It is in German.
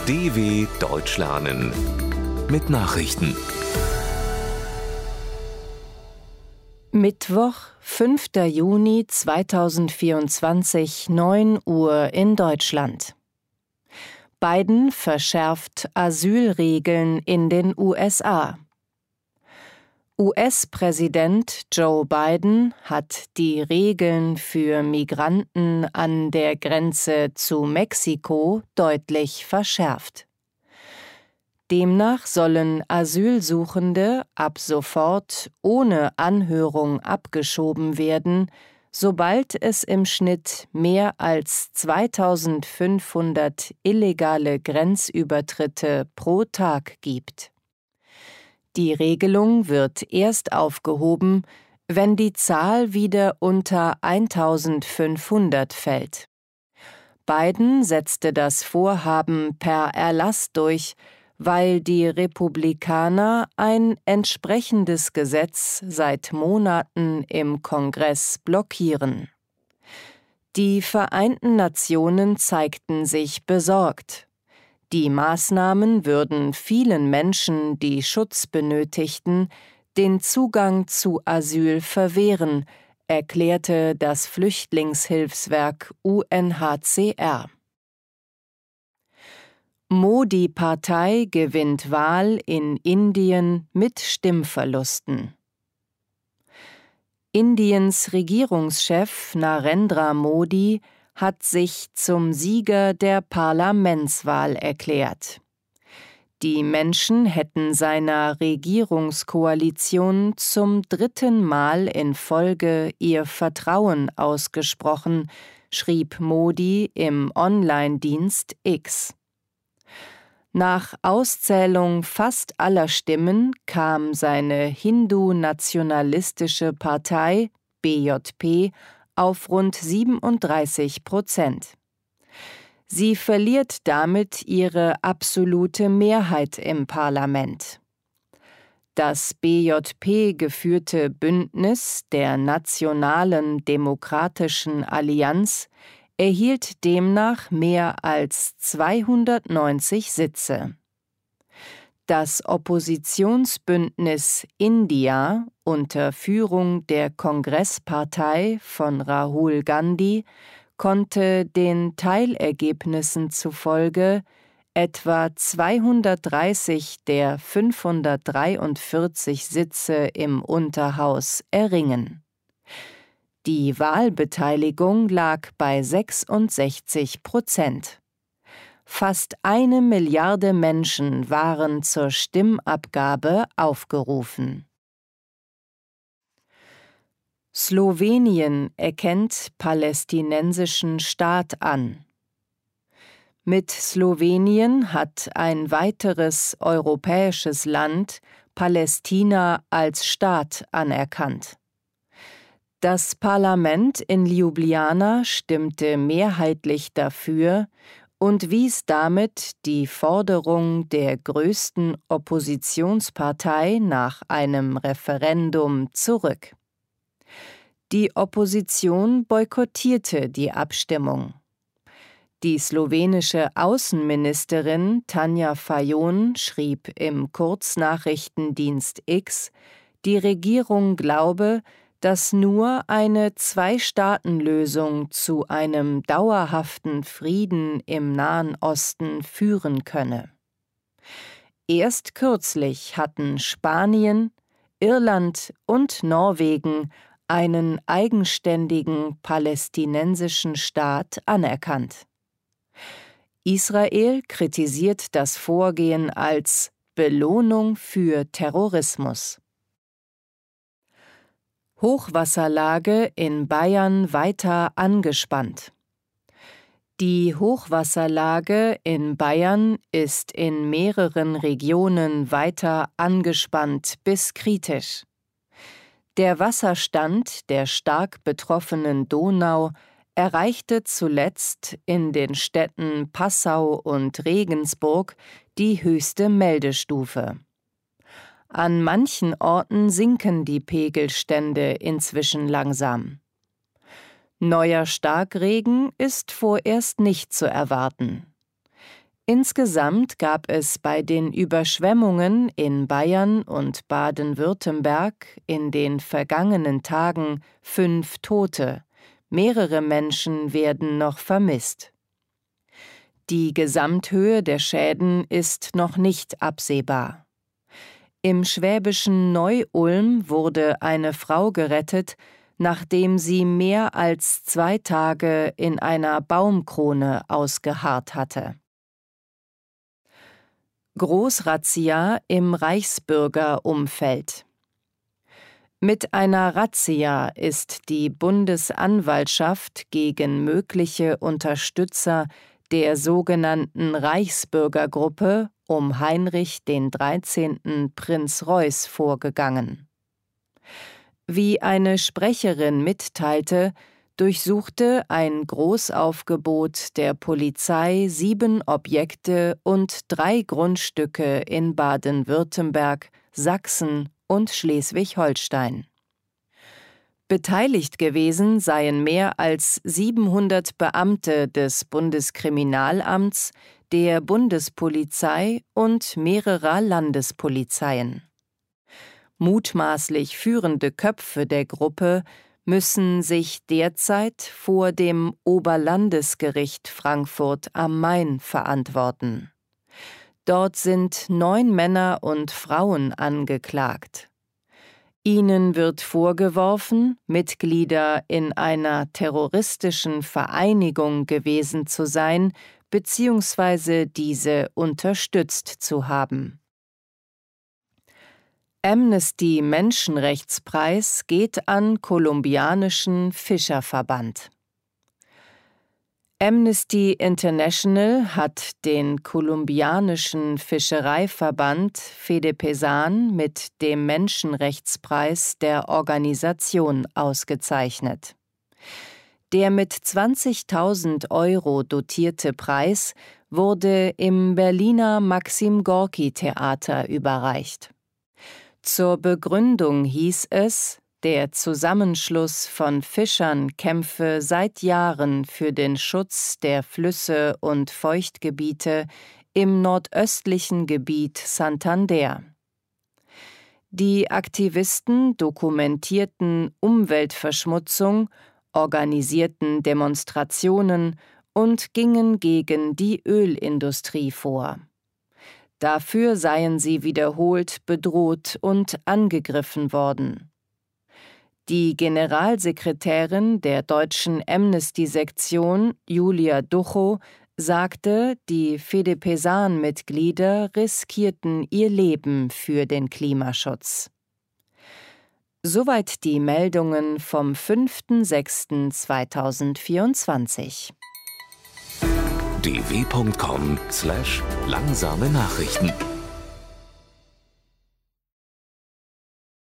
DW Deutsch lernen mit Nachrichten. Mittwoch, 5. Juni 2024, 9 Uhr in Deutschland. Biden verschärft Asylregeln in den USA. US-Präsident Joe Biden hat die Regeln für Migranten an der Grenze zu Mexiko deutlich verschärft. Demnach sollen Asylsuchende ab sofort ohne Anhörung abgeschoben werden, sobald es im Schnitt mehr als 2500 illegale Grenzübertritte pro Tag gibt. Die Regelung wird erst aufgehoben, wenn die Zahl wieder unter 1500 fällt. Biden setzte das Vorhaben per Erlass durch, weil die Republikaner ein entsprechendes Gesetz seit Monaten im Kongress blockieren. Die Vereinten Nationen zeigten sich besorgt. Die Maßnahmen würden vielen Menschen, die Schutz benötigten, den Zugang zu Asyl verwehren, erklärte das Flüchtlingshilfswerk UNHCR. Modi-Partei gewinnt Wahl in Indien mit Stimmverlusten. Indiens Regierungschef Narendra Modi hat sich zum Sieger der Parlamentswahl erklärt. Die Menschen hätten seiner Regierungskoalition zum 3. Mal in Folge ihr Vertrauen ausgesprochen, schrieb Modi im Online-Dienst X. Nach Auszählung fast aller Stimmen kam seine hindu-nationalistische Partei BJP auf rund 37%. Sie verliert damit ihre absolute Mehrheit im Parlament. Das BJP-geführte Bündnis der Nationalen Demokratischen Allianz erhielt demnach mehr als 290 Sitze. Das Oppositionsbündnis India unter Führung der Kongresspartei von Rahul Gandhi konnte den Teilergebnissen zufolge etwa 230 der 543 Sitze im Unterhaus erringen. Die Wahlbeteiligung lag bei 66%. Fast 1 Milliarde Menschen waren zur Stimmabgabe aufgerufen. Slowenien erkennt palästinensischen Staat an. Mit Slowenien hat ein weiteres europäisches Land Palästina als Staat anerkannt. Das Parlament in Ljubljana stimmte mehrheitlich dafür und wies damit die Forderung der größten Oppositionspartei nach einem Referendum zurück. Die Opposition boykottierte die Abstimmung. Die slowenische Außenministerin Tanja Fajon schrieb im Kurznachrichtendienst X, die Regierung glaube, dass nur eine Zwei-Staaten-Lösung zu einem dauerhaften Frieden im Nahen Osten führen könne. Erst kürzlich hatten Spanien, Irland und Norwegen einen eigenständigen palästinensischen Staat anerkannt. Israel kritisiert das Vorgehen als Belohnung für Terrorismus. Hochwasserlage in Bayern weiter angespannt. Die Hochwasserlage in Bayern ist in mehreren Regionen weiter angespannt bis kritisch. Der Wasserstand der stark betroffenen Donau erreichte zuletzt in den Städten Passau und Regensburg die höchste Meldestufe. An manchen Orten sinken die Pegelstände inzwischen langsam. Neuer Starkregen ist vorerst nicht zu erwarten. Insgesamt gab es bei den Überschwemmungen in Bayern und Baden-Württemberg in den vergangenen Tagen 5 Tote. Mehrere Menschen werden noch vermisst. Die Gesamthöhe der Schäden ist noch nicht absehbar. Im schwäbischen Neu-Ulm wurde eine Frau gerettet, nachdem sie mehr als 2 Tage in einer Baumkrone ausgeharrt hatte. Großrazzia im Reichsbürgerumfeld. Mit einer Razzia ist die Bundesanwaltschaft gegen mögliche Unterstützer der sogenannten Reichsbürgergruppe um Heinrich den 13. Prinz Reuß vorgegangen. Wie eine Sprecherin mitteilte, durchsuchte ein Großaufgebot der Polizei 7 Objekte und 3 Grundstücke in Baden-Württemberg, Sachsen und Schleswig-Holstein. Beteiligt gewesen seien mehr als 700 Beamte des Bundeskriminalamts, der Bundespolizei und mehrerer Landespolizeien. Mutmaßlich führende Köpfe der Gruppe müssen sich derzeit vor dem Oberlandesgericht Frankfurt am Main verantworten. Dort sind 9 Männer und Frauen angeklagt. Ihnen wird vorgeworfen, Mitglieder in einer terroristischen Vereinigung gewesen zu sein bzw. diese unterstützt zu haben. Amnesty-Menschenrechtspreis geht an kolumbianischen Fischerverband. Amnesty International hat den kolumbianischen Fischereiverband FEDEPESAN mit dem Menschenrechtspreis der Organisation ausgezeichnet. Der mit 20.000 € dotierte Preis wurde im Berliner Maxim-Gorki-Theater überreicht. Zur Begründung hieß es, der Zusammenschluss von Fischern kämpfe seit Jahren für den Schutz der Flüsse und Feuchtgebiete im nordöstlichen Gebiet Santander. Die Aktivisten dokumentierten Umweltverschmutzung, organisierten Demonstrationen und gingen gegen die Ölindustrie vor. Dafür seien sie wiederholt bedroht und angegriffen worden. Die Generalsekretärin der deutschen Amnesty-Sektion, Julia Duchow, sagte, die FEDEPESAN-Mitglieder riskierten ihr Leben für den Klimaschutz. Soweit die Meldungen vom 5.6.2024. dw.com/langsame Nachrichten